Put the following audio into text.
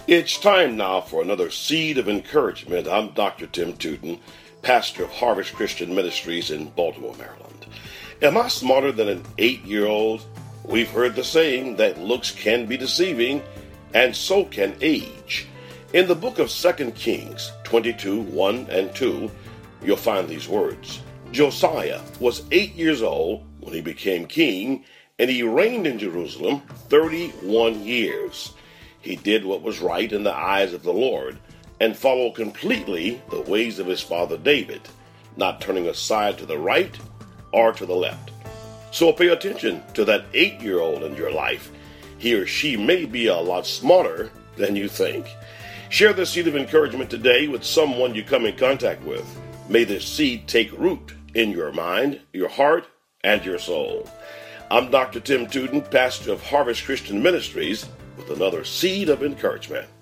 It's time now for another Seed of Encouragement. I'm Dr. Tim Tootin, pastor of Harvest Christian Ministries in Baltimore, Maryland. Am I smarter than an 8-year-old? We've heard the saying that looks can be deceiving, and so can age. In the book of 2 Kings 22, 1 and 2, you'll find these words. Josiah was 8 years old when he became king, and he reigned in Jerusalem 31 years. He did what was right in the eyes of the Lord, and followed completely the ways of his father David, not turning aside to the right or to the left. So pay attention to that 8-year-old in your life. He or she may be a lot smarter than you think. Share this seed of encouragement today with someone you come in contact with. May this seed take root in your mind, your heart, and your soul. I'm Dr. Tim Tootin, pastor of Harvest Christian Ministries, with another Seed of Encouragement.